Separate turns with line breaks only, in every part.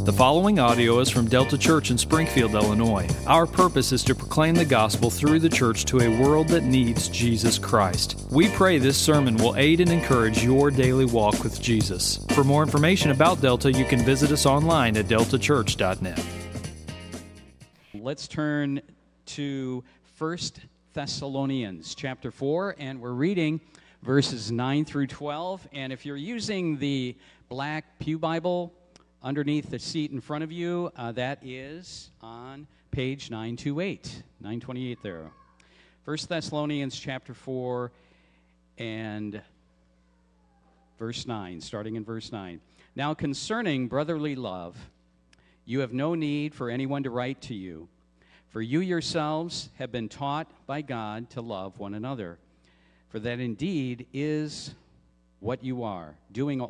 The following audio is from Delta Church in Springfield, Illinois. Our purpose is to proclaim the gospel through the church to a world that needs Jesus Christ. We pray this sermon will aid and encourage your daily walk with Jesus. For more information about Delta, you can visit us online at deltachurch.net.
Let's turn to 1 Thessalonians chapter 4, and we're reading verses 9 through 12. And if you're using the Black Pew Bible, underneath the seat in front of you, that is on page 928 there. 1 Thessalonians chapter 4 and verse 9, starting in verse 9. Now concerning brotherly love, you have no need for anyone to write to you, for you yourselves have been taught by God to love one another. For that indeed is what you are, doing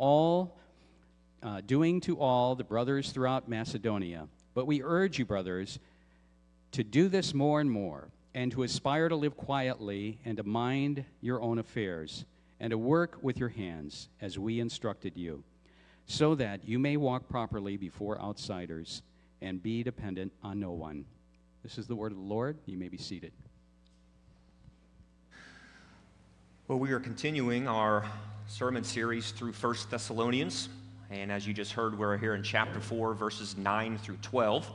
to all the brothers throughout Macedonia. But we urge you, brothers, to do this more and more, and to aspire to live quietly, and to mind your own affairs, and to work with your hands, as we instructed you, so that you may walk properly before outsiders, and be dependent on no one. This is the word of the Lord. You may be seated.
Well, we are continuing our sermon series through 1 Thessalonians. And as you just heard, we're here in chapter 4, verses 9 through 12.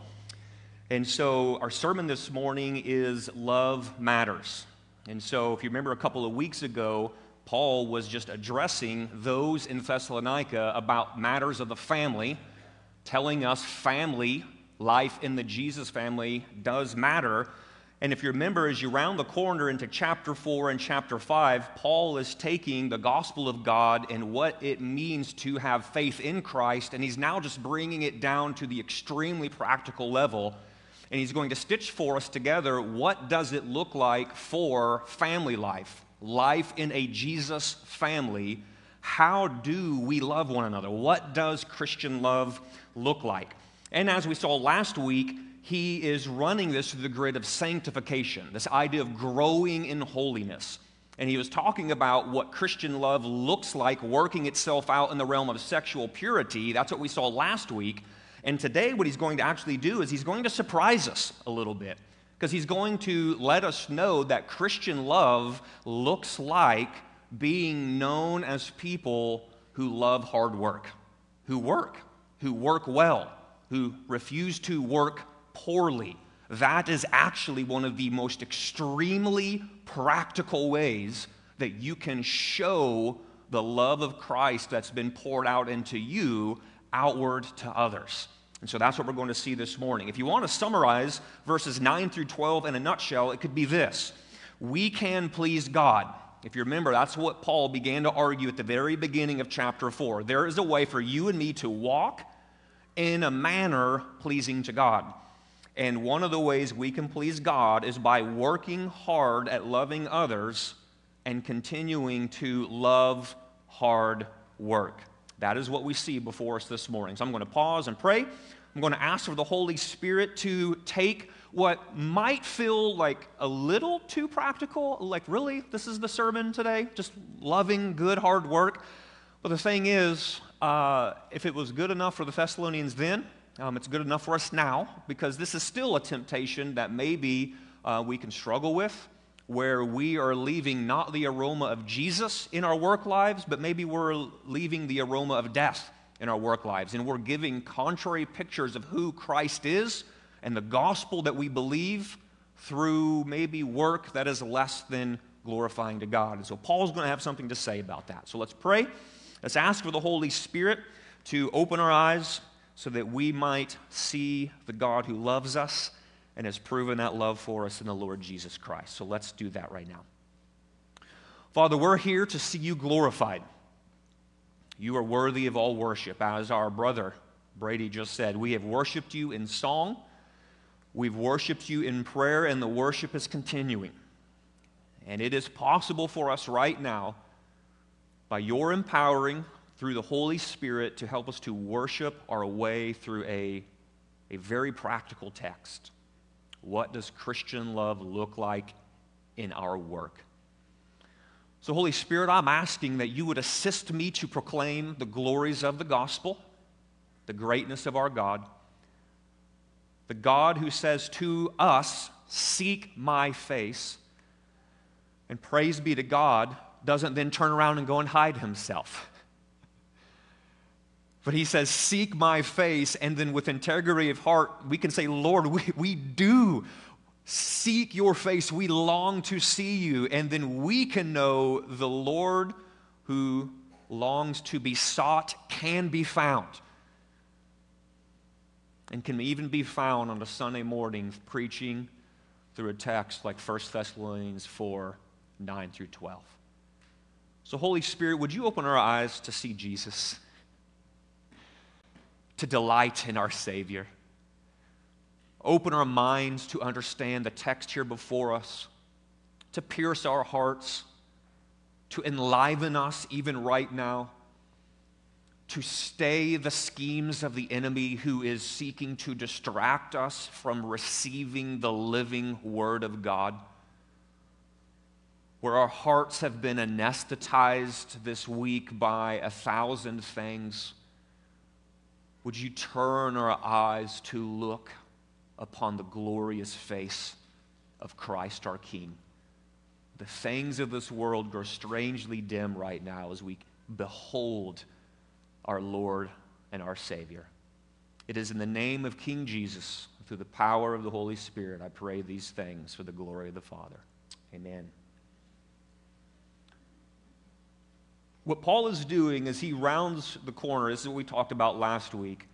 And so our sermon this morning is Love Matters. And so if you remember a couple of weeks ago, Paul was just addressing those in Thessalonica about matters of the family, telling us family life in the Jesus family does matter. And if you remember, as you round the corner into chapter 4 and chapter 5, Paul is taking the gospel of God and what it means to have faith in Christ, and he's now just bringing it down to the extremely practical level. And he's going to stitch for us together, what does it look like for family life? Life in a Jesus family. How do we love one another? What does Christian love look like? And as we saw last week, he is running this through the grid of sanctification, this idea of growing in holiness. And he was talking about what Christian love looks like working itself out in the realm of sexual purity. That's what we saw last week. And today what he's going to actually do is he's going to surprise us a little bit, because he's going to let us know that Christian love looks like being known as people who love hard work, who work well, who refuse to work poorly. That is actually one of the most extremely practical ways that you can show the love of Christ that's been poured out into you outward to others. And so that's what we're going to see this morning. If you want to summarize verses 9 through 12 in a nutshell, it could be this: we can please God. If you remember, that's what Paul began to argue at the very beginning of chapter 4. There is a way for you and me to walk in a manner pleasing to God. And one of the ways we can please God is by working hard at loving others and continuing to love hard work. That is what we see before us this morning. So I'm going to pause and pray. I'm going to ask for the Holy Spirit to take what might feel like a little too practical, like really, this is the sermon today, just loving good hard work. But the thing is, if it was good enough for the Thessalonians then, it's good enough for us now, because this is still a temptation that maybe we can struggle with, where we are leaving not the aroma of Jesus in our work lives, but maybe we're leaving the aroma of death in our work lives, and we're giving contrary pictures of who Christ is and the gospel that we believe through maybe work that is less than glorifying to God. And so Paul's going to have something to say about that. So let's pray. Let's ask for the Holy Spirit to open our eyes so that we might see the God who loves us and has proven that love for us in the Lord Jesus Christ. So let's do that right now. Father, we're here to see you glorified. You are worthy of all worship. As our brother Brady just said, we have worshiped you in song, we've worshiped you in prayer, and the worship is continuing. And it is possible for us right now, by your empowering through the Holy Spirit, to help us to worship our way through a very practical text. What does Christian love look like in our work? So, Holy Spirit, I'm asking that you would assist me to proclaim the glories of the gospel. the greatness of our God. The God who says to us, "Seek my face," and praise be to God, doesn't then turn around and go and hide himself. But he says, "Seek my face," and then with integrity of heart, we can say, "Lord, we do seek your face. We long to see you." And then we can know the Lord who longs to be sought can be found. And can even be found on a Sunday morning preaching through a text like 1 Thessalonians 4, 9 through 12. So Holy Spirit, would you open our eyes to see Jesus? To delight in our Savior. Open our minds to understand the text here before us. To pierce our hearts. To enliven us even right now. To stay the schemes of the enemy who is seeking to distract us from receiving the living Word of God. Where our hearts have been anesthetized this week by 1,000 things, would you turn our eyes to look upon the glorious face of Christ our King? The things of this world grow strangely dim right now as we behold our Lord and our Savior. It is in the name of King Jesus, through the power of the Holy Spirit, I pray these things for the glory of the Father. Amen. What Paul is doing as he rounds the corner, this is what we talked about last week,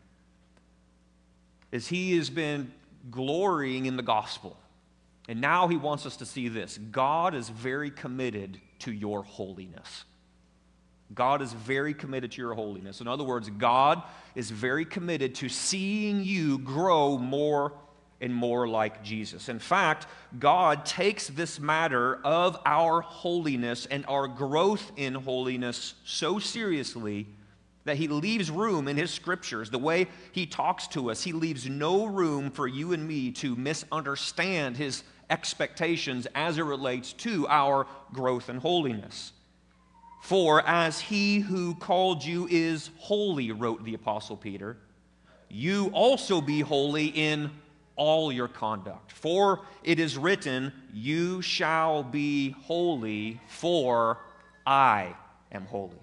is he has been glorying in the gospel. And now he wants us to see this. God is very committed to your holiness. God is very committed to your holiness. In other words, God is very committed to seeing you grow more and more like Jesus. In fact, God takes this matter of our holiness and our growth in holiness so seriously that he leaves room in his scriptures. The way he talks to us, he leaves no room for you and me to misunderstand his expectations as it relates to our growth in holiness. "For as he who called you is holy," wrote the Apostle Peter, "you also be holy in all your conduct. For it is written, 'You shall be holy, for I am holy.'"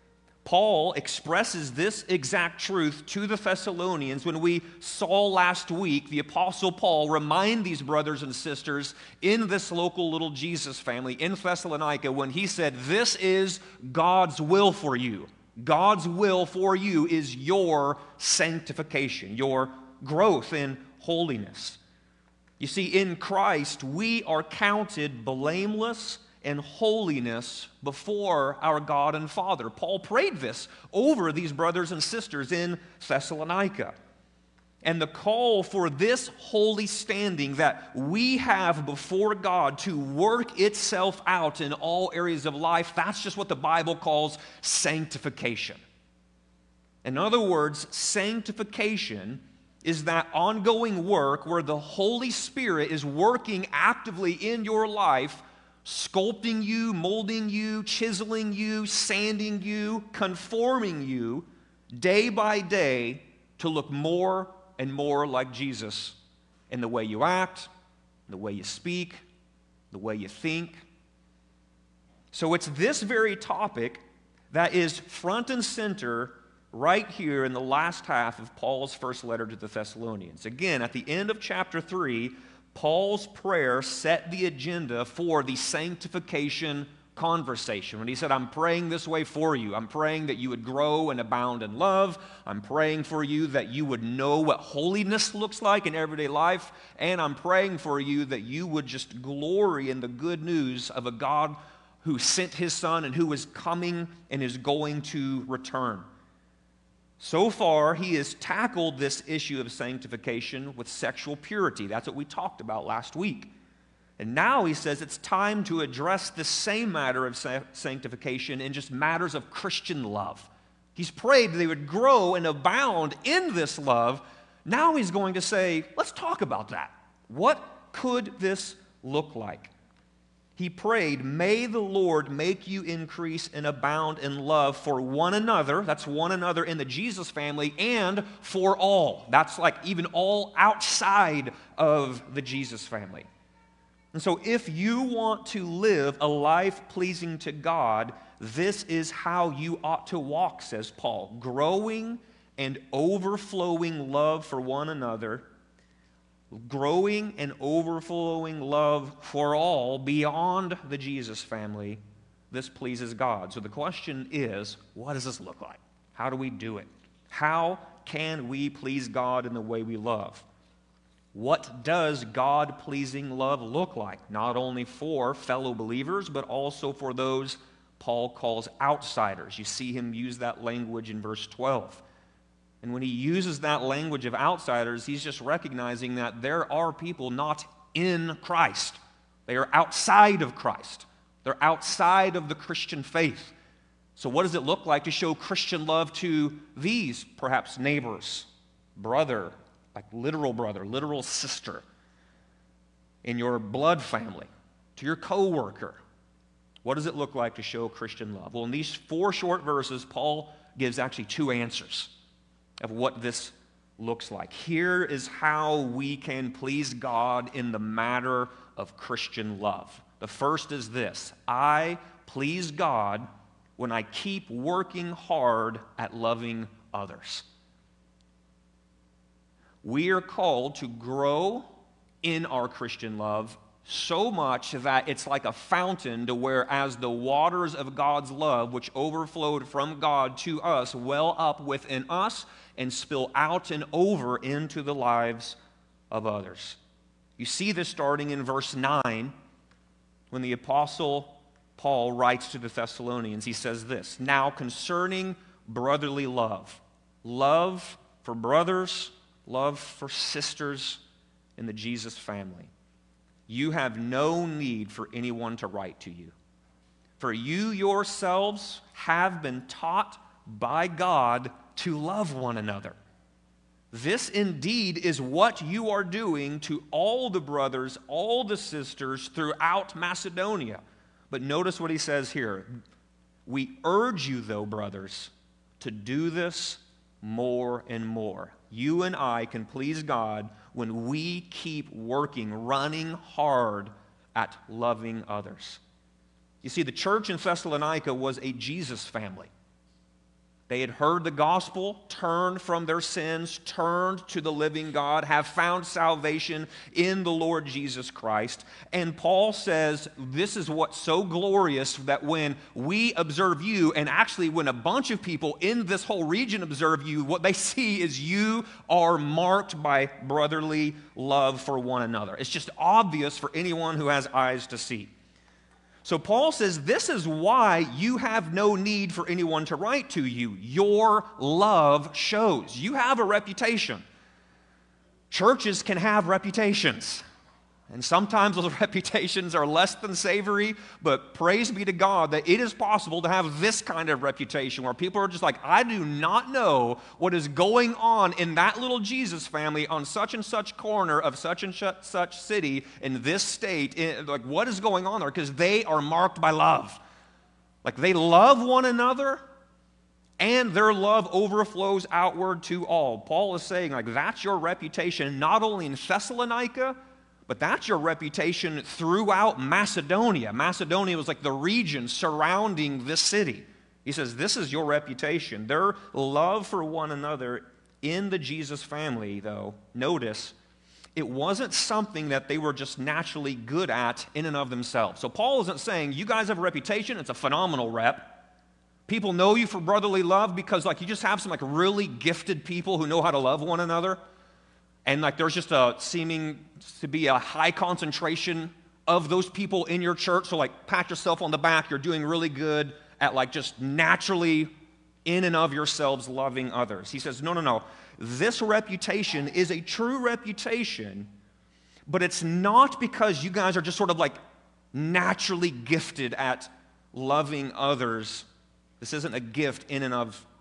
Paul expresses this exact truth to the Thessalonians when we saw last week the Apostle Paul remind these brothers and sisters in this local little Jesus family in Thessalonica when he said, "This is God's will for you." God's will for you is your sanctification, your growth in holiness. You see, in Christ, we are counted blameless and holiness before our God and Father. Paul prayed this over these brothers and sisters in Thessalonica. And the call for this holy standing that we have before God to work itself out in all areas of life, that's just what the Bible calls sanctification. In other words, sanctification is that ongoing work where the Holy Spirit is working actively in your life, sculpting you, molding you, chiseling you, sanding you, conforming you day by day to look more and more like Jesus in the way you act, the way you speak, the way you think. So it's this very topic that is front and center right here in the last half of Paul's first letter to the Thessalonians. Again, at the end of chapter 3, Paul's prayer set the agenda for the sanctification conversation. When he said, "I'm praying this way for you. I'm praying that you would grow and abound in love. I'm praying for you that you would know what holiness looks like in everyday life. And I'm praying for you that you would just glory in the good news of a God who sent his Son and who is coming and is going to return." So far, he has tackled this issue of sanctification with sexual purity. That's what we talked about last week. And now he says it's time to address the same matter of sanctification in just matters of Christian love. He's prayed they would grow and abound in this love. Now he's going to say, let's talk about that. What could this look like? he prayed, "May the Lord make you increase and abound in love for one another," that's one another in the Jesus family, "and for all." That's like even all outside of the Jesus family. And so if you want to live a life pleasing to God, this is how you ought to walk, says Paul. Growing and overflowing love for one another, growing and overflowing love for all beyond the Jesus family, this pleases God. So the question is, what does this look like? How do we do it? How can we please God in the way we love? What does God-pleasing love look like? Not only for fellow believers, but also for those Paul calls outsiders. You see him use that language in verse 12. And when he uses that language of outsiders, he's just recognizing that there are people not in Christ. They are outside of Christ. They're outside of the Christian faith. So what does it look like to show Christian love to these, perhaps neighbors, brother, like literal sister, in your blood family, to your coworker? What does it look like to show Christian love? Well, in these 4 short verses, Paul gives actually 2 answers of what this looks like. Here is how we can please God in the matter of Christian love. The first is this: I please God when I keep working hard at loving others. We are called to grow in our Christian love so much that it's like a fountain, to where as the waters of God's love, which overflowed from God to us, well up within us and spill out and over into the lives of others. You see this starting in verse 9 when the Apostle Paul writes to the Thessalonians. He says this: "Now concerning brotherly love, love for brothers, love for sisters in the Jesus family, you have no need for anyone to write to you. For you yourselves have been taught by God to love one another. This indeed is what you are doing to all the brothers, all the sisters throughout Macedonia." But notice what he says here: "We urge you, though, brothers, to do this more and more." You and I can please God when we keep working, running hard at loving others. You see, the church in Thessalonica was a Jesus family. They had heard the gospel, turned from their sins, turned to the living God, have found salvation in the Lord Jesus Christ. And Paul says this is what's so glorious, that when we observe you, and actually when a bunch of people in this whole region observe you, what they see is you are marked by brotherly love for one another. It's just obvious for anyone who has eyes to see. So Paul says this is why you have no need for anyone to write to you. Your love shows. You have a reputation. Churches can have reputations. And sometimes those reputations are less than savory, but praise be to God that it is possible to have this kind of reputation where people are just like, I do not know what is going on in that little Jesus family on such and such corner of such and such city in this state. Like, what is going on there? Because they are marked by love. Like, they love one another, and their love overflows outward to all. Paul is saying, like, that's your reputation, not only in Thessalonica, but that's your reputation throughout Macedonia. Macedonia was like the region surrounding this city. He says, this is your reputation. Their love for one another in the Jesus family, though, notice, it wasn't something that they were just naturally good at in and of themselves. So Paul isn't saying, you guys have a reputation, it's a phenomenal rep. People know you for brotherly love because like you just have some like really gifted people who know how to love one another. And like there's just a seeming to be a high concentration of those people in your church. So like pat yourself on the back. You're doing really good at like just naturally in and of yourselves loving others. He says, no. This reputation is a true reputation, but it's not because you guys are just sort of like naturally gifted at loving others. This isn't a gift in and of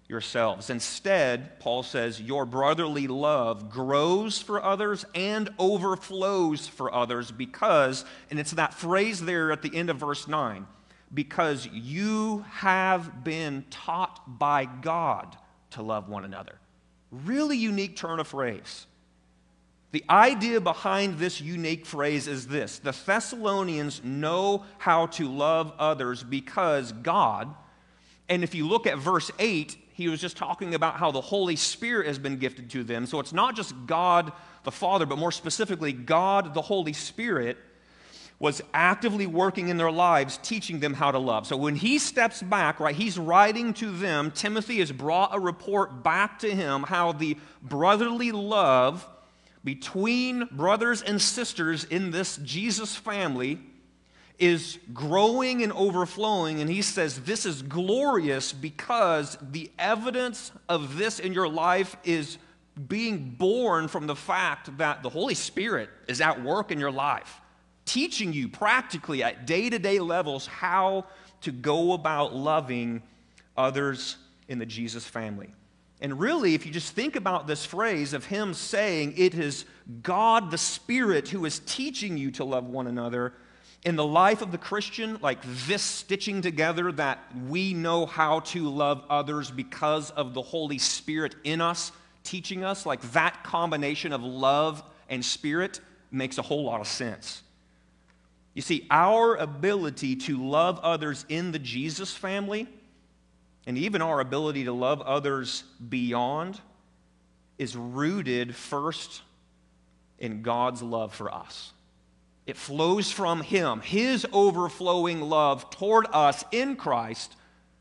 yourselves. Instead, Paul says, your brotherly love grows for others and overflows for others because, and it's that phrase there at the end of verse 9, because you have been taught by God to love one another. Really unique turn of phrase. The idea behind this unique phrase is this: the Thessalonians know how to love others because God, and if you look at verse 8, he was just talking about how the Holy Spirit has been gifted to them. So it's not just God the Father, but more specifically, God the Holy Spirit was actively working in their lives, teaching them how to love. So when he steps back, right, he's writing to them. Timothy has brought a report back to him how the brotherly love between brothers and sisters in this Jesus family is growing and overflowing, and he says this is glorious because the evidence of this in your life is being born from the fact that the Holy Spirit is at work in your life, teaching you practically at day-to-day levels how to go about loving others in the Jesus family. And really, if you just think about this phrase of him saying it is God the Spirit who is teaching you to love one another, in the life of the Christian, like this stitching together that we know how to love others because of the Holy Spirit in us, teaching us, like that combination of love and spirit makes a whole lot of sense. You see, our ability to love others in the Jesus family, and even our ability to love others beyond, is rooted first in God's love for us. It flows from him, his overflowing love toward us in Christ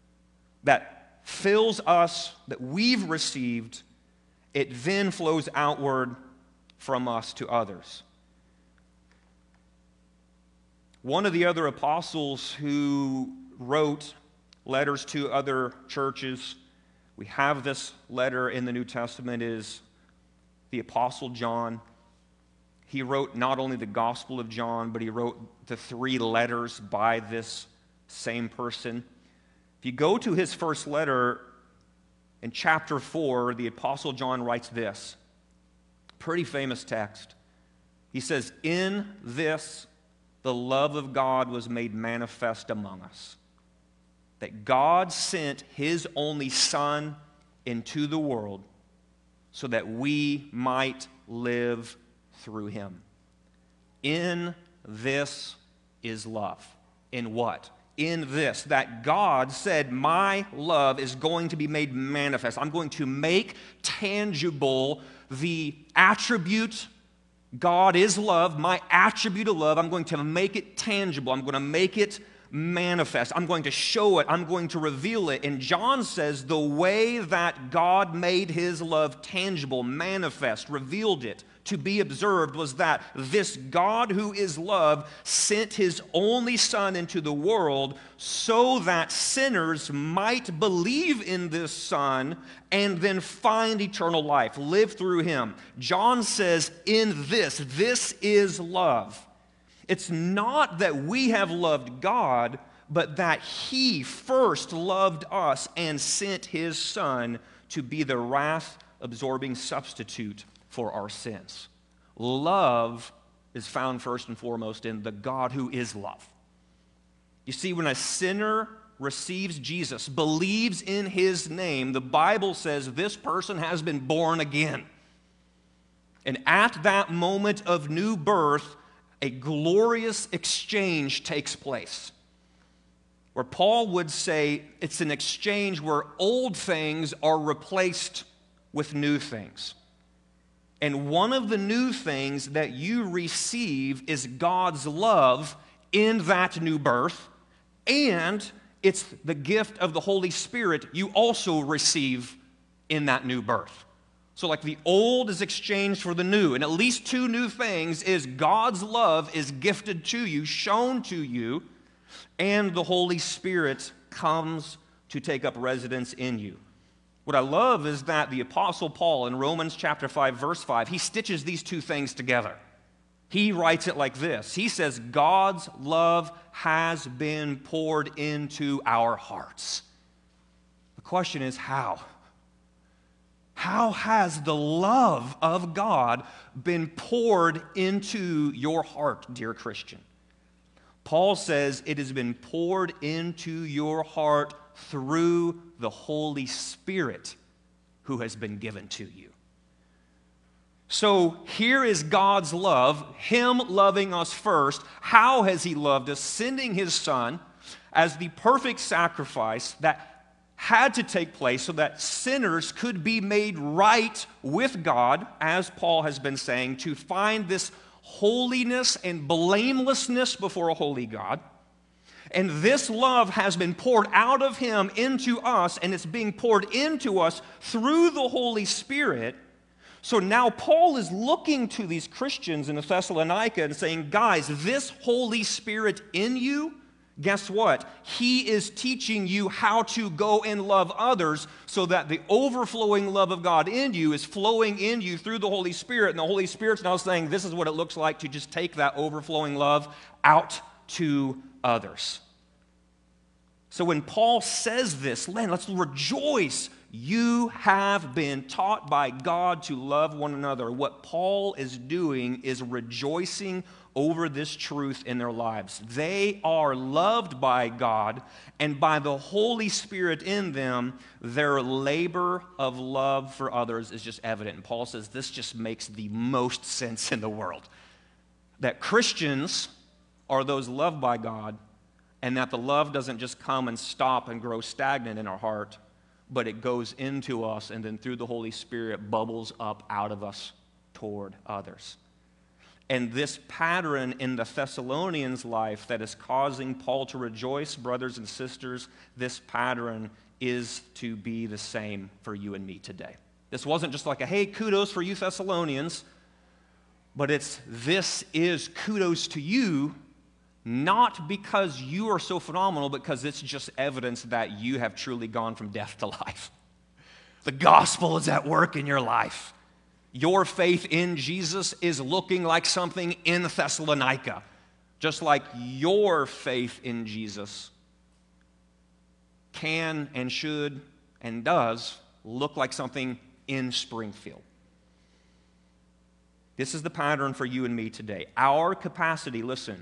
that fills us, that we've received. It then flows outward from us to others. One of the other apostles who wrote letters to other churches, we have this letter in the New Testament, is the Apostle John. He wrote not only the Gospel of John, but he wrote the 3 letters by this same person. If you go to his first letter in chapter 4, the Apostle John writes this, pretty famous text. He says, "In this the love of God was made manifest among us, that God sent his only Son into the world so that we might live through him." In this is love. In what? In this, that God said, my love is going to be made manifest. I'm going to make tangible the attribute, God is love, my attribute of love. I'm going to make it tangible. I'm going to make it manifest. I'm going to show it. I'm going to reveal it. And John says the way that God made his love tangible, manifest, revealed it, to be observed, was that this God who is love sent his only Son into the world so that sinners might believe in this Son and then find eternal life, live through him. John says, in this is love. It's not that we have loved God, but that he first loved us and sent his Son to be the wrath-absorbing substitute for our sins. Love is found first and foremost in the God who is love. You see, when a sinner receives Jesus, believes in his name, the Bible says this person has been born again. And at that moment of new birth, a glorious exchange takes place, where Paul would say it's an exchange where old things are replaced with new things. And one of the new things that you receive is God's love in that new birth, and it's the gift of the Holy Spirit you also receive in that new birth. So like the old is exchanged for the new, and at least 2 new things is God's love is gifted to you, shown to you, and the Holy Spirit comes to take up residence in you. What I love is that the Apostle Paul in Romans chapter 5, verse 5, he stitches these 2 things together. He writes it like this. He says, God's love has been poured into our hearts. The question is, how? How has the love of God been poured into your heart, dear Christian? Paul says it has been poured into your heart through the Holy Spirit who has been given to you. So here is God's love, Him loving us first. How has He loved us? Sending His Son as the perfect sacrifice that had to take place so that sinners could be made right with God, as Paul has been saying, to find this holiness and blamelessness before a holy God. And this love has been poured out of Him into us, and it's being poured into us through the Holy Spirit. So now Paul is looking to these Christians in Thessalonica and saying, guys, this Holy Spirit in you, guess what? He is teaching you how to go and love others so that the overflowing love of God in you is flowing in you through the Holy Spirit. And the Holy Spirit's now saying this is what it looks like to just take that overflowing love out to others. So when Paul says this, let's rejoice. You have been taught by God to love one another. What Paul is doing is rejoicing over this truth in their lives. They are loved by God, and by the Holy Spirit in them, their labor of love for others is just evident. And Paul says this just makes the most sense in the world. That Christians are those loved by God, and that the love doesn't just come and stop and grow stagnant in our heart, but it goes into us and then through the Holy Spirit bubbles up out of us toward others. And this pattern in the Thessalonians' life that is causing Paul to rejoice, brothers and sisters, this pattern is to be the same for you and me today. This wasn't just like a, hey, kudos for you Thessalonians, but this is kudos to you, not because you are so phenomenal, because it's just evidence that you have truly gone from death to life. The gospel is at work in your life. Your faith in Jesus is looking like something in Thessalonica, just like your faith in Jesus can and should and does look like something in Springfield. This is the pattern for you and me today. Our capacity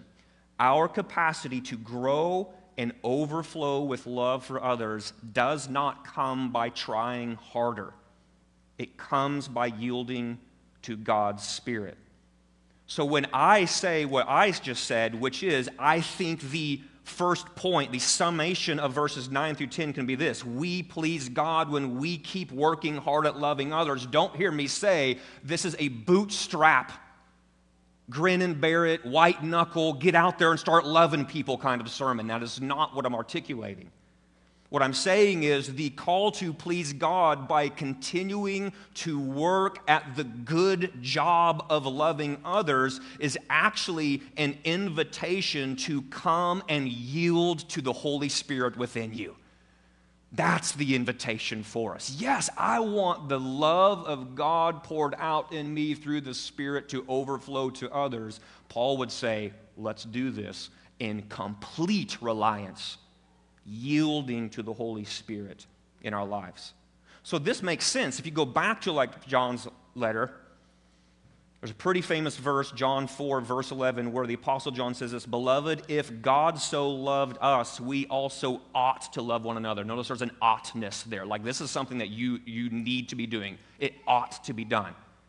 to grow and overflow with love for others does not come by trying harder. It comes by yielding to God's Spirit. So when I say what I just said, which is, I think the first point, the summation of verses 9 through 10 can be this: we please God when we keep working hard at loving others. Don't hear me say this is a bootstrap, grin and bear it, white knuckle, get out there and start loving people kind of sermon. That is not what I'm articulating. What I'm saying is the call to please God by continuing to work at the good job of loving others is actually an invitation to come and yield to the Holy Spirit within you. That's the invitation for us. Yes, I want the love of God poured out in me through the Spirit to overflow to others. Paul would say, let's do this in complete reliance, yielding to the Holy Spirit in our lives. So this makes sense. If you go back to like John's letter, there's a pretty famous verse, John 4, verse 11, where the Apostle John says this: Beloved, if God so loved us, we also ought to love one another. Notice there's an oughtness there. Like this is something that you need to be doing. It ought to be done.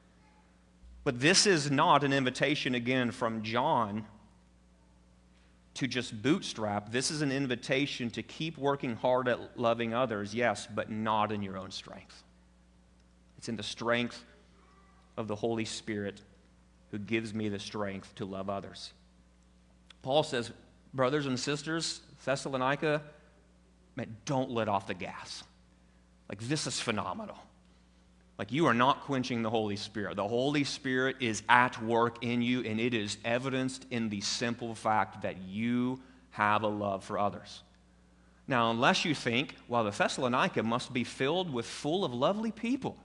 But this is not an invitation, again, from John to just bootstrap. This is an invitation to keep working hard at loving others, yes, but not in your own strength. It's in the strength of the Holy Spirit who gives me the strength to love others. Paul says, brothers and sisters, Thessalonica, man, don't let off the gas. Like, this is phenomenal. Like, you are not quenching the Holy Spirit. The Holy Spirit is at work in you, and it is evidenced in the simple fact that you have a love for others. Now, unless you think, well, the Thessalonica must be full of lovely people.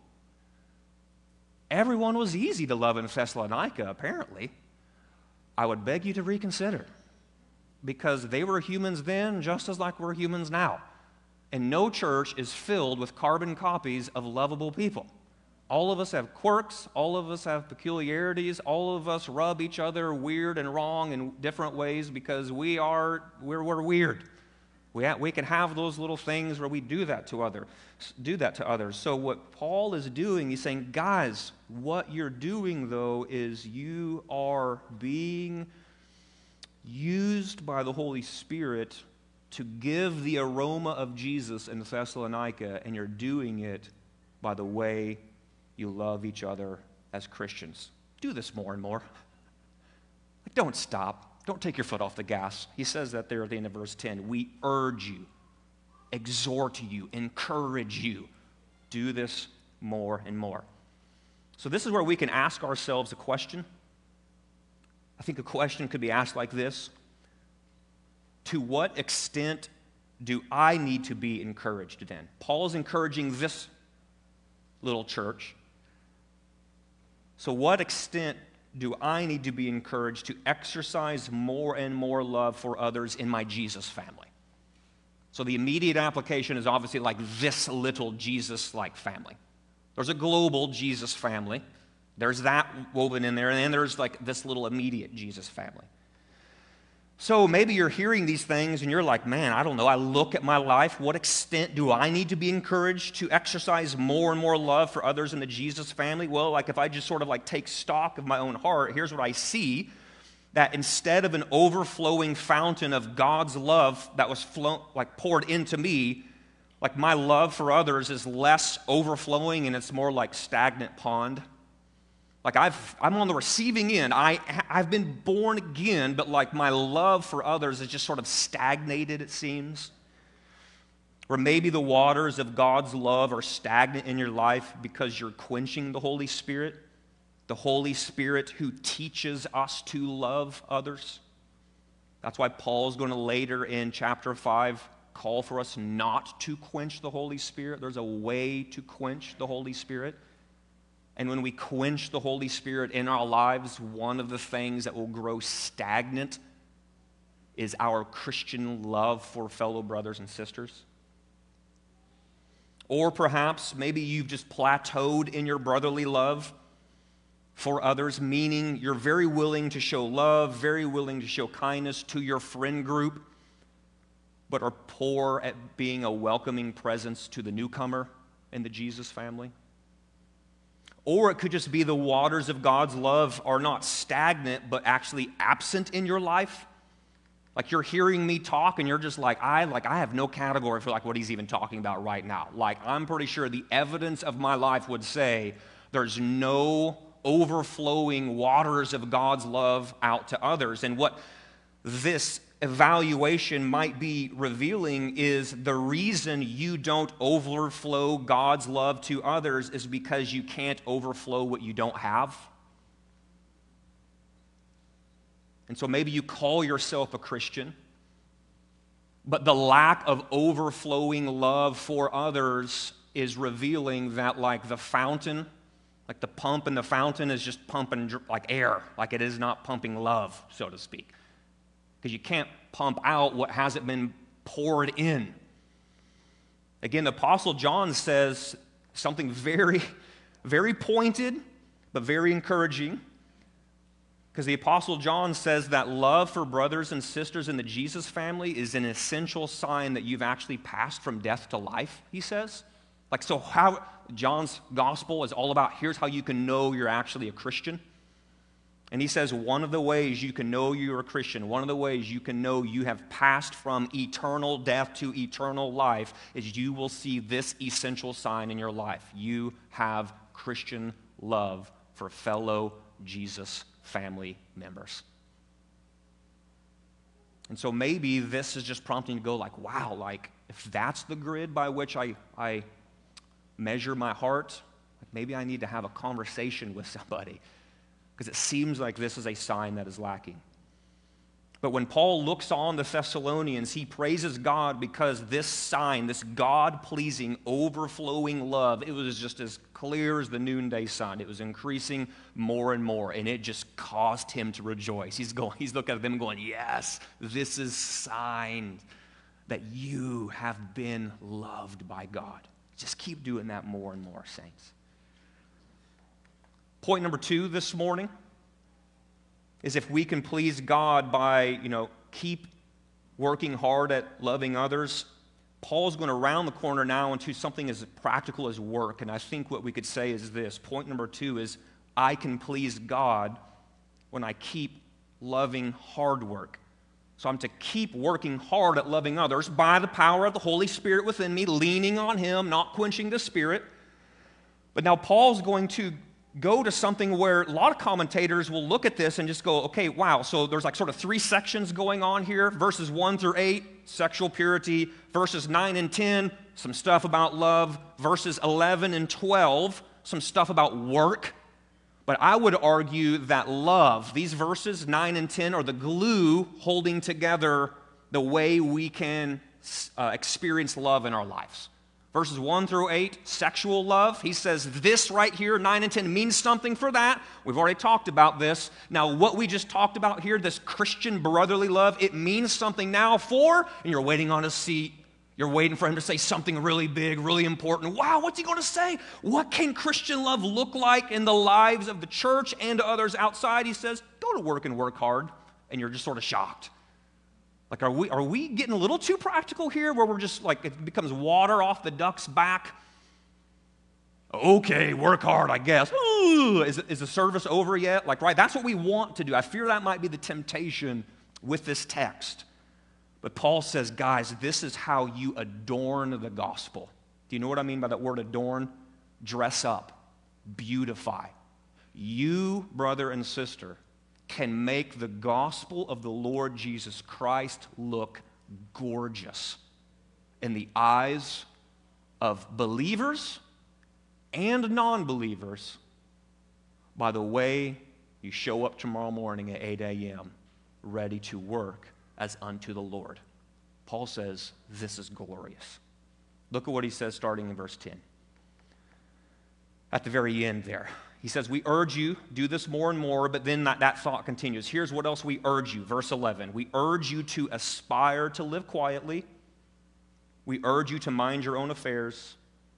Everyone was easy to love in Thessalonica, apparently. I would beg you to reconsider, because they were humans then just as like we're humans now. And no church is filled with carbon copies of lovable people. All of us have quirks. All of us have peculiarities. All of us rub each other weird and wrong in different ways because we're weird. We can have those little things where we do that to others. So what Paul is doing, he's saying, guys, what you're doing, though, is you are being used by the Holy Spirit to give the aroma of Jesus in Thessalonica, and you're doing it by the way you love each other as Christians. Do this more and more. Don't stop. Don't take your foot off the gas. He says that there at the end of verse 10. We urge you, exhort you, encourage you. Do this more and more. So this is where we can ask ourselves a question. I think a question could be asked like this. To what extent do I need to be encouraged then? Paul is encouraging this little church. So what extent do I need to be encouraged to exercise more and more love for others in my Jesus family? So the immediate application is obviously like this little Jesus-like family. There's a global Jesus family. There's that woven in there, and then there's like this little immediate Jesus family. So maybe you're hearing these things and you're like, man, I don't know. I look at my life. What extent do I need to be encouraged to exercise more and more love for others in the Jesus family? Well, like if I just sort of like take stock of my own heart, here's what I see. That instead of an overflowing fountain of God's love that was poured into me, like my love for others is less overflowing and it's more like stagnant pond. Like I'm on the receiving end. I've been born again, but like my love for others is just sort of stagnated, it seems. Or maybe the waters of God's love are stagnant in your life because you're quenching the Holy Spirit who teaches us to love others. That's why Paul's going to later in chapter 5 call for us not to quench the Holy Spirit. There's a way to quench the Holy Spirit. And when we quench the Holy Spirit in our lives, one of the things that will grow stagnant is our Christian love for fellow brothers and sisters. Or perhaps maybe you've just plateaued in your brotherly love for others, meaning you're very willing to show love, very willing to show kindness to your friend group, but are poor at being a welcoming presence to the newcomer in the Jesus family. Or it could just be the waters of God's love are not stagnant, but actually absent in your life. Like you're hearing me talk and you're just like, I have no category for like what he's even talking about right now. Like I'm pretty sure the evidence of my life would say there's no overflowing waters of God's love out to others. And what this evaluation might be revealing is the reason you don't overflow God's love to others is because you can't overflow what you don't have. And so maybe you call yourself a Christian, but the lack of overflowing love for others is revealing that like the fountain, like the pump in the fountain is just pumping like air, like it is not pumping love, so to speak. Because you can't pump out what hasn't been poured in. Again, the Apostle John says something very, very pointed, but very encouraging. Because the Apostle John says that love for brothers and sisters in the Jesus family is an essential sign that you've actually passed from death to life, he says. Like, so how John's gospel is all about, here's how you can know you're actually a Christian. And he says one of the ways you can know you're a Christian, one of the ways you can know you have passed from eternal death to eternal life is you will see this essential sign in your life. You have Christian love for fellow Jesus family members. And so maybe this is just prompting you to go like, wow, like if that's the grid by which I measure my heart, maybe I need to have a conversation with somebody. Because it seems like this is a sign that is lacking. But when Paul looks on the Thessalonians, he praises God because this sign, this God-pleasing, overflowing love, it was just as clear as the noonday sun. It was increasing more and more, and it just caused him to rejoice. He's looking at them going, yes, this is sign that you have been loved by God. Just keep doing that more and more, saints. Point number 2 this morning is if we can please God by, keep working hard at loving others, Paul's going to round the corner now into something as practical as work. And I think what we could say is this. Point number 2 is I can please God when I keep loving hard work. So I'm to keep working hard at loving others by the power of the Holy Spirit within me, leaning on Him, not quenching the Spirit. But now Paul's going to go to something where a lot of commentators will look at this and just go, okay, wow, so there's like sort of 3 sections going on here. Verses 1 through 8, sexual purity. Verses 9 and 10, some stuff about love. Verses 11 and 12, some stuff about work. But I would argue that love, these verses 9 and 10, are the glue holding together the way we can experience love in our lives. Verses 1 through 8, sexual love. He says this right here, 9 and 10, means something for that. We've already talked about this. Now, what we just talked about here, this Christian brotherly love, it means something now for, and you're waiting on a seat. You're waiting for him to say something really big, really important. Wow, what's he going to say? What can Christian love look like in the lives of the church and others outside? He says, go to work and work hard. And you're just sort of shocked. Like, are we getting a little too practical here where we're just like, it becomes water off the duck's back? Okay, work hard, I guess. Ooh, is the service over yet? Like, right, that's what we want to do. I fear that might be the temptation with this text. But Paul says, guys, this is how you adorn the gospel. Do you know what I mean by that word adorn? Dress up, beautify. You, brother and sister, can make the gospel of the Lord Jesus Christ look gorgeous in the eyes of believers and non-believers by the way you show up tomorrow morning at 8 a.m. ready to work as unto the Lord. Paul says this is glorious. Look at what he says starting in verse 10. At the very end there. He says, we urge you, do this more and more, but then that thought continues. Here's what else we urge you. Verse 11. We urge you to aspire to live quietly. We urge you to mind your own affairs.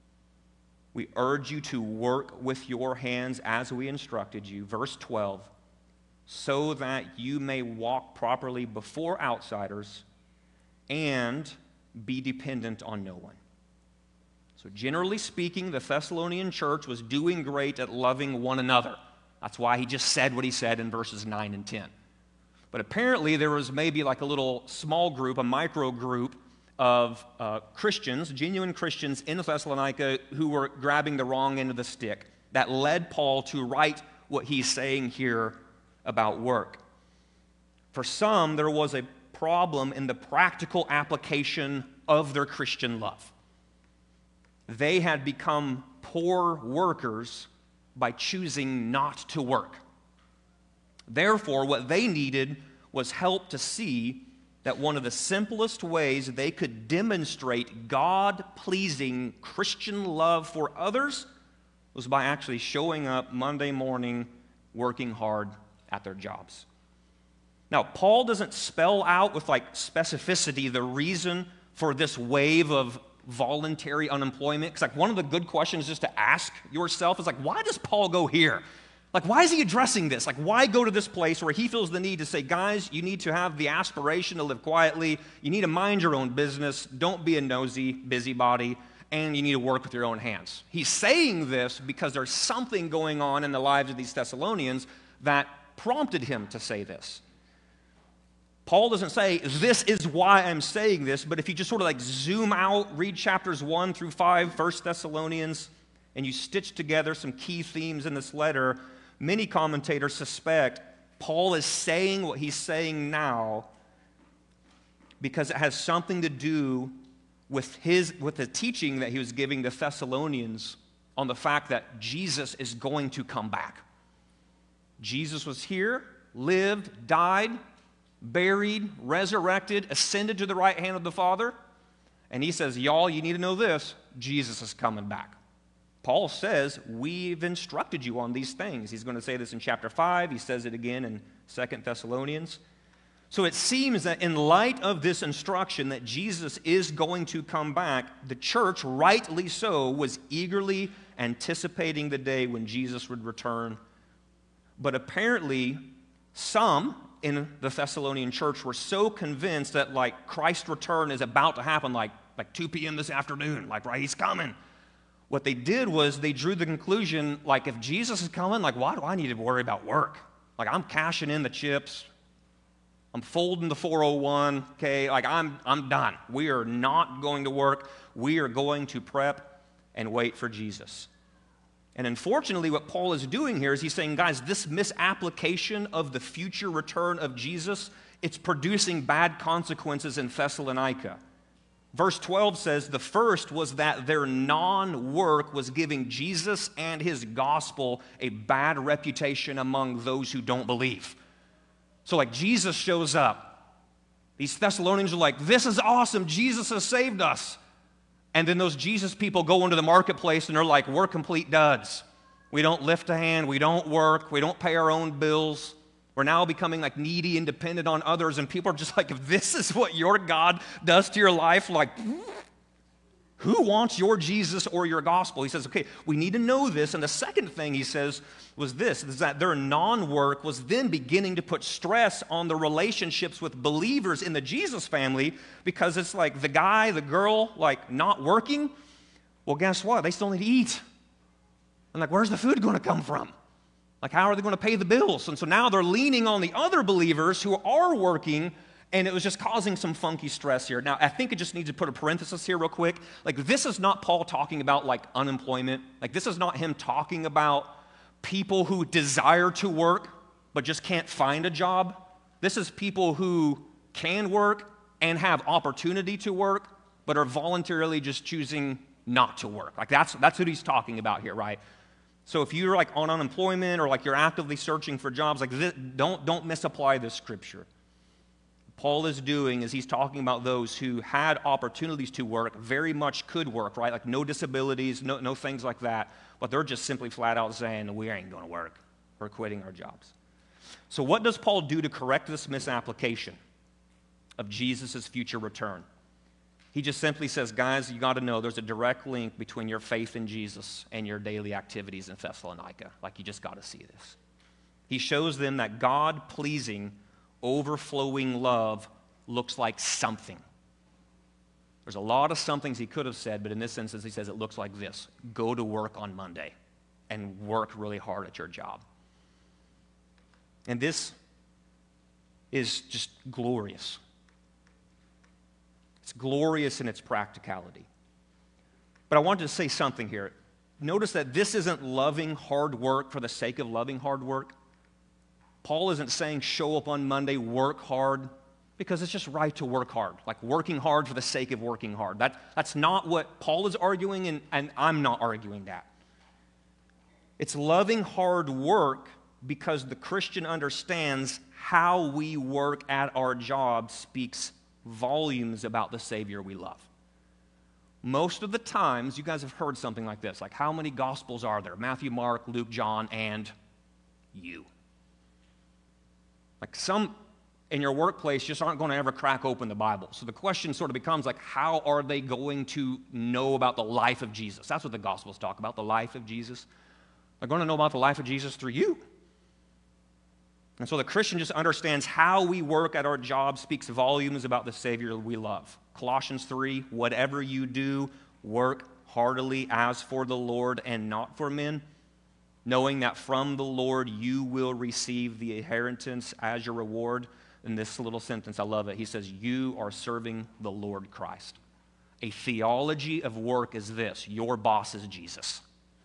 We urge you to work with your hands as we instructed you. Verse 12. So that you may walk properly before outsiders and be dependent on no one. So generally speaking, the Thessalonian church was doing great at loving one another. That's why he just said what he said in verses 9 and 10. But apparently there was maybe like a little small group, a micro group of Christians, genuine Christians in Thessalonica who were grabbing the wrong end of the stick. That led Paul to write what he's saying here about work. For some, there was a problem in the practical application of their Christian love. They had become poor workers by choosing not to work. Therefore, what they needed was help to see that one of the simplest ways they could demonstrate God-pleasing Christian love for others was by actually showing up Monday morning, working hard at their jobs. Now, Paul doesn't spell out with like specificity the reason for this wave of voluntary unemployment. Because like one of the good questions just to ask yourself is like, why does Paul go here? Like, why is he addressing this? Like, why go to this place where he feels the need to say, guys, you need to have the aspiration to live quietly. You need to mind your own business. Don't be a nosy busybody. And you need to work with your own hands. He's saying this because there's something going on in the lives of these Thessalonians that prompted him to say this. Paul doesn't say, this is why I'm saying this, but if you just sort of like zoom out, read chapters 1 through 5, 1 Thessalonians, and you stitch together some key themes in this letter, many commentators suspect Paul is saying what he's saying now because it has something to do with the teaching that he was giving the Thessalonians on the fact that Jesus is going to come back. Jesus was here, lived, died, buried, resurrected, ascended to the right hand of the Father. And he says, y'all, you need to know this, Jesus is coming back. Paul says, we've instructed you on these things. He's going to say this in chapter 5. He says it again in 2 Thessalonians. So it seems that in light of this instruction that Jesus is going to come back, the church, rightly so, was eagerly anticipating the day when Jesus would return But apparently, some in the Thessalonian church were so convinced that like Christ's return is about to happen like 2 p.m. this afternoon, like, right, he's coming. What they did was they drew the conclusion, like, if Jesus is coming, like, why do I need to worry about work? Like, I'm cashing in the chips. I'm folding the 401, okay? Like, I'm done. We are not going to work. We are going to prep and wait for Jesus. And unfortunately, what Paul is doing here is he's saying, guys, this misapplication of the future return of Jesus, it's producing bad consequences in Thessalonica. Verse 12 says, the first was that their non-work was giving Jesus and his gospel a bad reputation among those who don't believe. So like Jesus shows up. These Thessalonians are like, this is awesome. Jesus has saved us. And then those Jesus people go into the marketplace and they're like, we're complete duds. We don't lift a hand. We don't work. We don't pay our own bills. We're now becoming like needy and dependent on others. And people are just like, if this is what your God does to your life, like, who wants your Jesus or your gospel? He says, okay, we need to know this. And the second thing he says was this, is that their non-work was then beginning to put stress on the relationships with believers in the Jesus family, because it's like the guy, the girl, like not working. Well, guess what? They still need to eat. And like, where's the food going to come from? Like, how are they going to pay the bills? And so now they're leaning on the other believers who are working, and it was just causing some funky stress here. Now, I think it just needs to put a parenthesis here real quick. Like, this is not Paul talking about, like, unemployment. Like, this is not him talking about people who desire to work but just can't find a job. This is people who can work and have opportunity to work but are voluntarily just choosing not to work. Like, that's what he's talking about here, right? So if you're like on unemployment or like you're actively searching for jobs, like this, don't misapply this scripture. Paul is doing is he's talking about those who had opportunities to work, very much could work, right? Like no disabilities, no things like that, but they're just simply flat out saying, we ain't going to work. We're quitting our jobs. So what does Paul do to correct this misapplication of Jesus' future return? He just simply says, guys, you got to know there's a direct link between your faith in Jesus and your daily activities in Thessalonica. Like, you just got to see this. He shows them that God-pleasing, overflowing love looks like something. There's a lot of somethings he could have said, but in this instance, he says it looks like this. Go to work on Monday and work really hard at your job. And this is just glorious. It's glorious in its practicality. But I wanted to say something here. Notice that this isn't loving hard work for the sake of loving hard work. Paul isn't saying show up on Monday, work hard, because it's just right to work hard, like working hard for the sake of working hard. That's not what Paul is arguing, and I'm not arguing that. It's loving hard work because the Christian understands how we work at our job speaks volumes about the Savior we love. Most of the times, you guys have heard something like this, like how many Gospels are there? Matthew, Mark, Luke, John, and you. Like some in your workplace just aren't going to ever crack open the Bible. So the question sort of becomes like, how are they going to know about the life of Jesus? That's what the Gospels talk about, the life of Jesus. They're going to know about the life of Jesus through you. And so the Christian just understands how we work at our job speaks volumes about the Savior we love. Colossians 3, whatever you do, work heartily as for the Lord and not for men, knowing that from the Lord you will receive the inheritance as your reward. In this little sentence, I love it. He says, you are serving the Lord Christ. A theology of work is this: your boss is Jesus.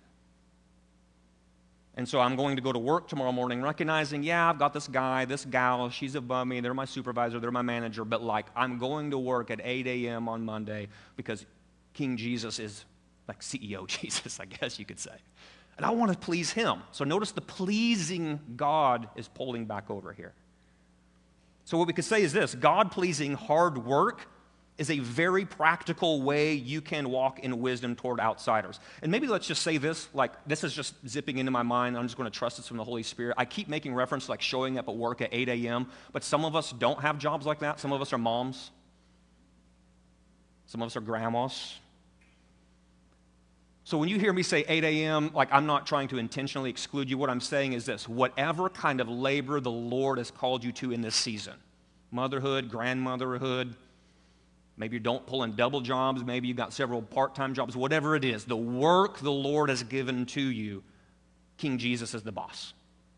And so I'm going to go to work tomorrow morning recognizing, yeah, I've got this guy, this gal, she's above me, they're my supervisor, they're my manager, but like I'm going to work at 8 a.m. on Monday because King Jesus is like CEO Jesus, I guess you could say. And I want to please him. So notice the pleasing God is pulling back over here. So what we could say is this: God-pleasing hard work is a very practical way you can walk in wisdom toward outsiders. And maybe let's just say this, like this is just zipping into my mind. I'm just going to trust this from the Holy Spirit. I keep making reference to like showing up at work at 8 a.m., but some of us don't have jobs like that. Some of us are moms. Some of us are grandmas. So when you hear me say 8 a.m., like I'm not trying to intentionally exclude you. What I'm saying is this: whatever kind of labor the Lord has called you to in this season, motherhood, grandmotherhood, maybe you don't pull in double jobs, maybe you've got several part-time jobs, whatever it is, the work the Lord has given to you, King Jesus is the boss.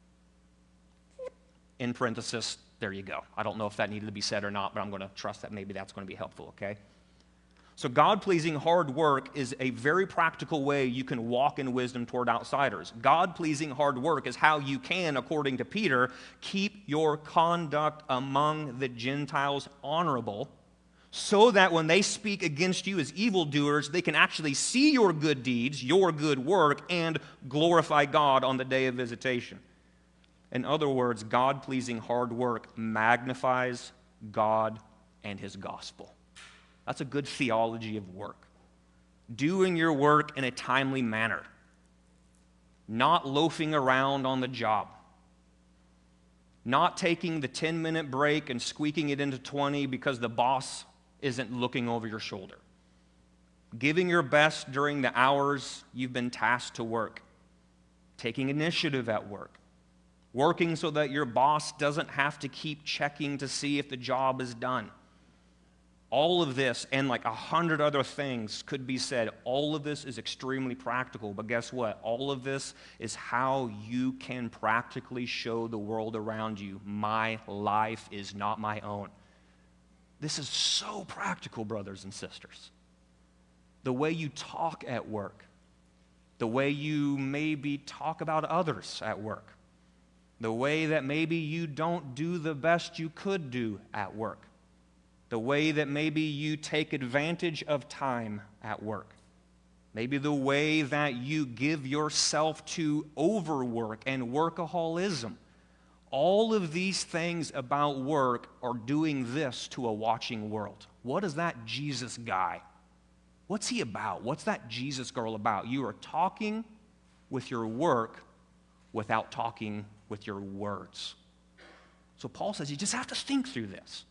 In parenthesis, there you go. I don't know if that needed to be said or not, but I'm going to trust that maybe that's going to be helpful, okay? So God-pleasing hard work is a very practical way you can walk in wisdom toward outsiders. God-pleasing hard work is how you can, according to Peter, keep your conduct among the Gentiles honorable, so that when they speak against you as evildoers, they can actually see your good deeds, your good work, and glorify God on the day of visitation. In other words, God-pleasing hard work magnifies God and His gospel. That's a good theology of work. Doing your work in a timely manner. Not loafing around on the job. Not taking the 10-minute break and squeaking it into 20 because the boss isn't looking over your shoulder. Giving your best during the hours you've been tasked to work. Taking initiative at work. Working so that your boss doesn't have to keep checking to see if the job is done. All of this and like 100 other things could be said. All of this is extremely practical, but guess what? All of this is how you can practically show the world around you, my life is not my own. This is so practical, brothers and sisters. The way you talk at work, the way you maybe talk about others at work, the way that maybe you don't do the best you could do at work, the way that maybe you take advantage of time at work, maybe the way that you give yourself to overwork and workaholism. All of these things about work are doing this to a watching world. What is that Jesus guy? What's he about? What's that Jesus girl about? You are talking with your work without talking with your words. So Paul says you just have to think through this.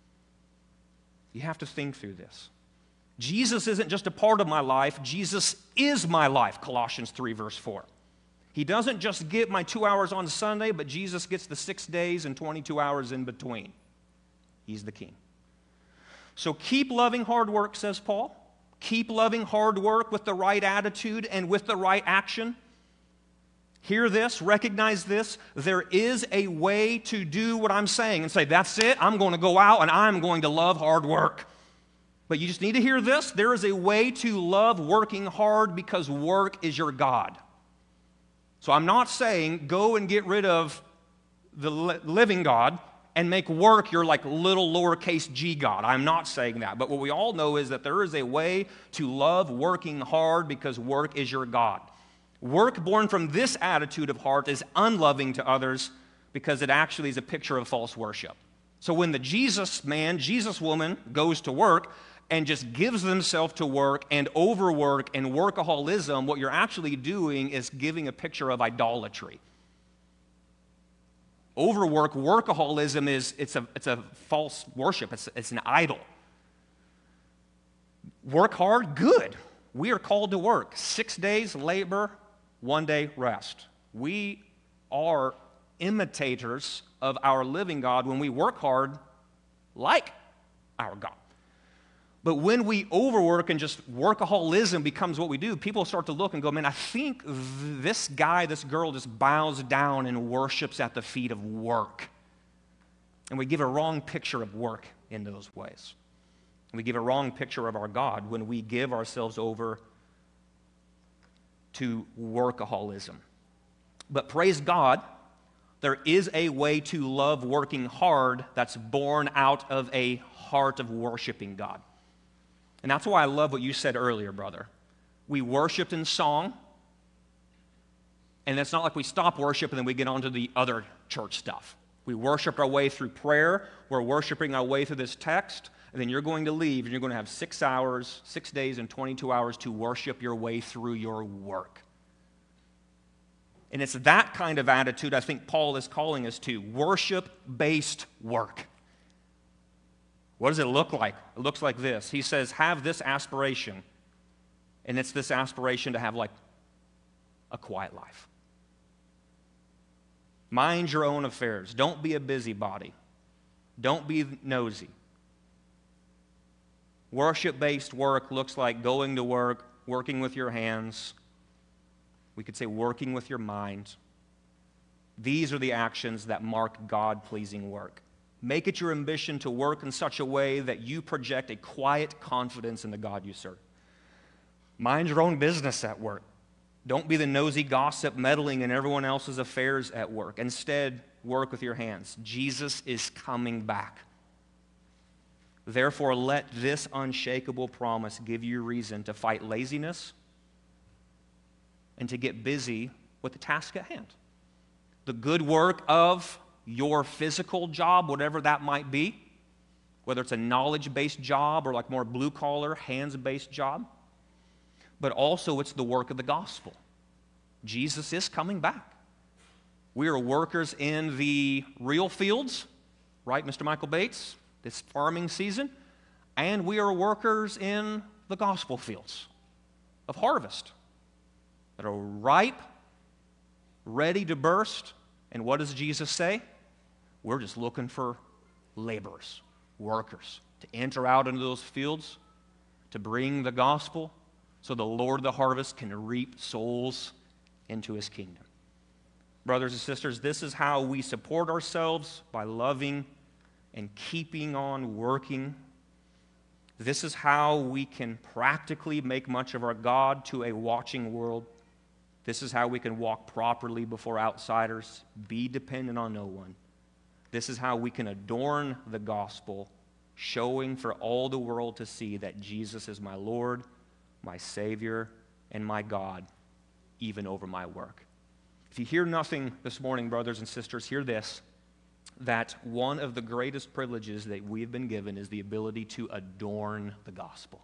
You have to think through this. Jesus isn't just a part of my life. Jesus is my life, Colossians 3, verse 4. He doesn't just get my 2 hours on Sunday, but Jesus gets the 6 days and 22 hours in between. He's the king. So keep loving hard work, says Paul. Keep loving hard work with the right attitude and with the right action. Hear this, recognize this. There is a way to do what I'm saying and say, that's it, I'm going to go out and I'm going to love hard work. But you just need to hear this. There is a way to love working hard because work is your God. So I'm not saying go and get rid of the living God and make work your like little lowercase g God. I'm not saying that. But what we all know is that there is a way to love working hard because work is your God. Work born from this attitude of heart is unloving to others because it actually is a picture of false worship. So when the Jesus man, Jesus woman goes to work and just gives themselves to work and overwork and workaholism, what you're actually doing is giving a picture of idolatry. Overwork, workaholism it's a false worship. It's an idol. Work hard, good. We are called to work. 6 days labor, 1 day rest. We are imitators of our living God when we work hard like our God. But when we overwork and just workaholism becomes what we do, people start to look and go, man, I think this guy, this girl just bows down and worships at the feet of work. And we give a wrong picture of work in those ways. We give a wrong picture of our God when we give ourselves over to workaholism. But praise God, there is a way to love working hard that's born out of a heart of worshiping God. And that's why I love what you said earlier, brother. We worshiped in song, and it's not like we stop worship and then we get on to the other church stuff. We worshiped our way through prayer. We're worshiping our way through this text, and then you're going to leave, and you're going to have 6 hours, 6 days, and 22 hours to worship your way through your work. And it's that kind of attitude I think Paul is calling us to, worship-based work. What does it look like? It looks like this. He says, have this aspiration. And it's this aspiration to have like a quiet life. Mind your own affairs. Don't be a busybody. Don't be nosy. Worship-based work looks like going to work, working with your hands. We could say working with your mind. These are the actions that mark God-pleasing work. Make it your ambition to work in such a way that you project a quiet confidence in the God you serve. Mind your own business at work. Don't be the nosy gossip meddling in everyone else's affairs at work. Instead, work with your hands. Jesus is coming back. Therefore, let this unshakable promise give you reason to fight laziness and to get busy with the task at hand. The good work of your physical job, whatever that might be, whether it's a knowledge-based job or like more blue-collar, hands-based job, but also it's the work of the gospel. Jesus is coming back. We are workers in the real fields, right, Mr. Michael Bates, this farming season, and we are workers in the gospel fields of harvest that are ripe, ready to burst. And what does Jesus say? We're just looking for laborers, workers, to enter out into those fields, to bring the gospel so the Lord of the harvest can reap souls into his kingdom. Brothers and sisters, this is how we support ourselves, by loving and keeping on working. This is how we can practically make much of our God to a watching world. This is how we can walk properly before outsiders, be dependent on no one. This is how we can adorn the gospel, showing for all the world to see that Jesus is my Lord, my Savior, and my God, even over my work. If you hear nothing this morning, brothers and sisters, hear this, that one of the greatest privileges that we've been given is the ability to adorn the gospel,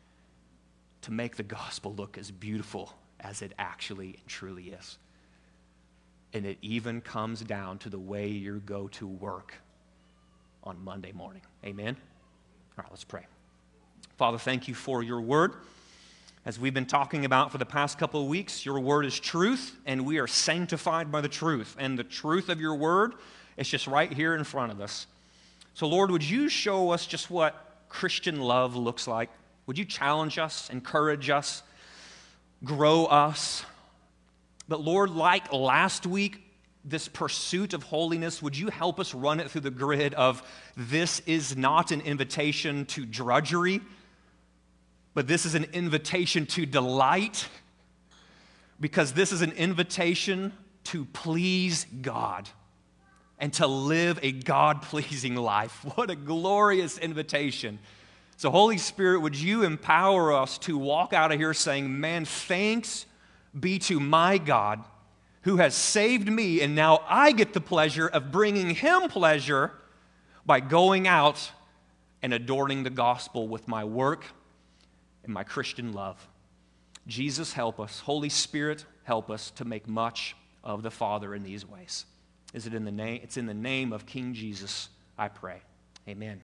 to make the gospel look as beautiful as it actually and truly is. And it even comes down to the way you go to work on Monday morning. Amen? All right, let's pray. Father, thank you for your word. As we've been talking about for the past couple of weeks, your word is truth, and we are sanctified by the truth. And the truth of your word is just right here in front of us. So, Lord, would you show us just what Christian love looks like? Would you challenge us, encourage us, grow us? But Lord, like last week, this pursuit of holiness, would you help us run it through the grid of this is not an invitation to drudgery, but this is an invitation to delight, because this is an invitation to please God and to live a God-pleasing life. What a glorious invitation. So Holy Spirit, would you empower us to walk out of here saying, man, thanks be to my God who has saved me, and now I get the pleasure of bringing him pleasure by going out and adorning the gospel with my work and my Christian love. Jesus, help us. Holy Spirit, help us to make much of the Father in these ways. It's in the name of King Jesus, I pray. Amen.